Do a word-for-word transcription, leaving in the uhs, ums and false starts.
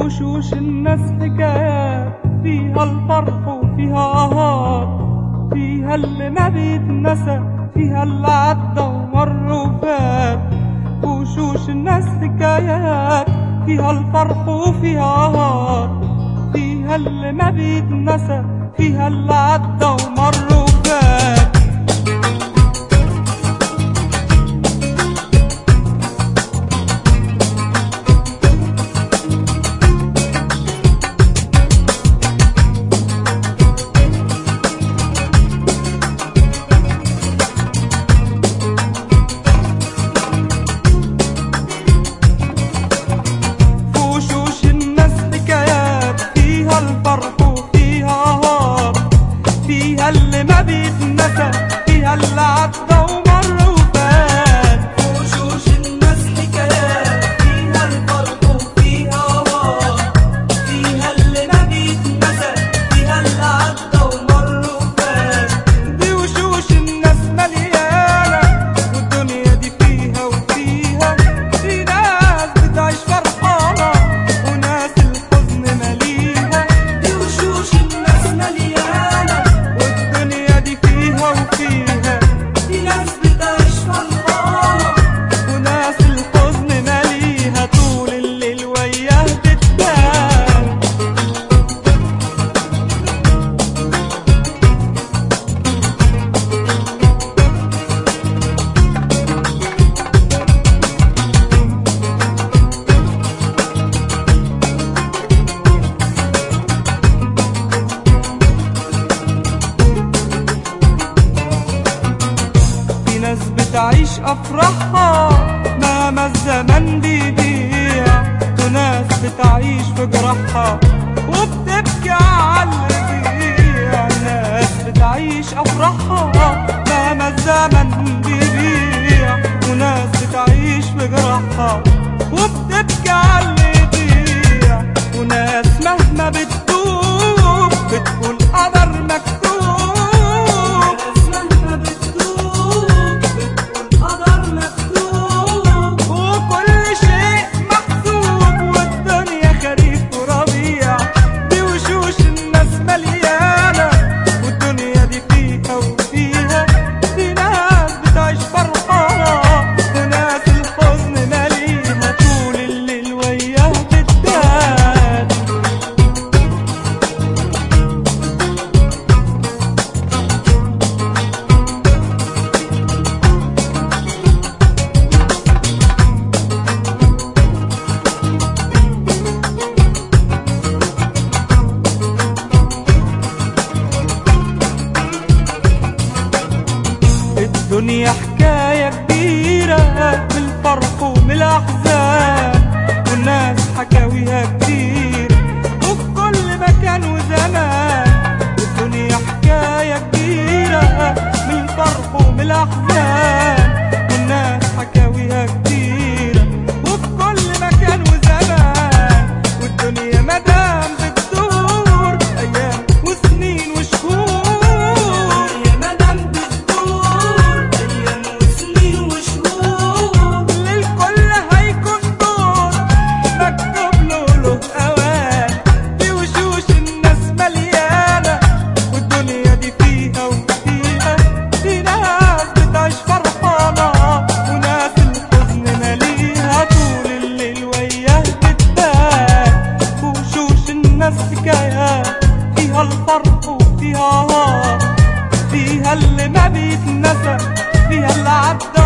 وشوش الناس حكايات، فيها الفرح وفيها قهار، فيها اللي ما بيتنسى، فيها اللي عدى ومر وفات. وشوش الناس حكايات، فيها الفرح وفيها قهار، فيها اللي ما بيتنسى، فيها اللي عدى ومر وفات. فيها اللي ما بيتنسى، فيها اللي عدى ومر وفات. وشوش الناس حكايات، فيها الفرح وفيها قهار، فيها اللي ما بيتنسى، فيها اللي عدى ومر وفات. دي وشوش الناس مليانة، والدنيا دي فيها وفيها، في ناس بتعيش فرحانة وناس الحزن ماليها. دي وشوش الناس مليانة، وفيها في ناس بتعيش فرحانة وناس الحزن ماليها، طول الليل وياه بتبان. ناس بتعيش أفراحها مهما الزمن بيبيع، وناس بتعيش في جراحها وبتبكي على اللي بيضيع. ناس بتعيش أفراحها مهما الزمن بيبيع، وناس بتعيش في جراحها وبتبكي على اللي بيضيع. وناس مهما بتدوب بتقول قدر مكتوب. الدنيا حكاية كبيرة من الفرح ومن الأحزان، والناس حكاويها كتير وفي كل مكان وزمان. الدنيا حكاية كبيرة من الفرح ومن الأحزان، والناس حكاويها كتير وفي كل مكان وزمان. والدنيا مدام بتدور أيام وسنين وشهور، فيها الفرح وفيها قهار، فيها اللي ما بيتنسى، فيها اللي عدى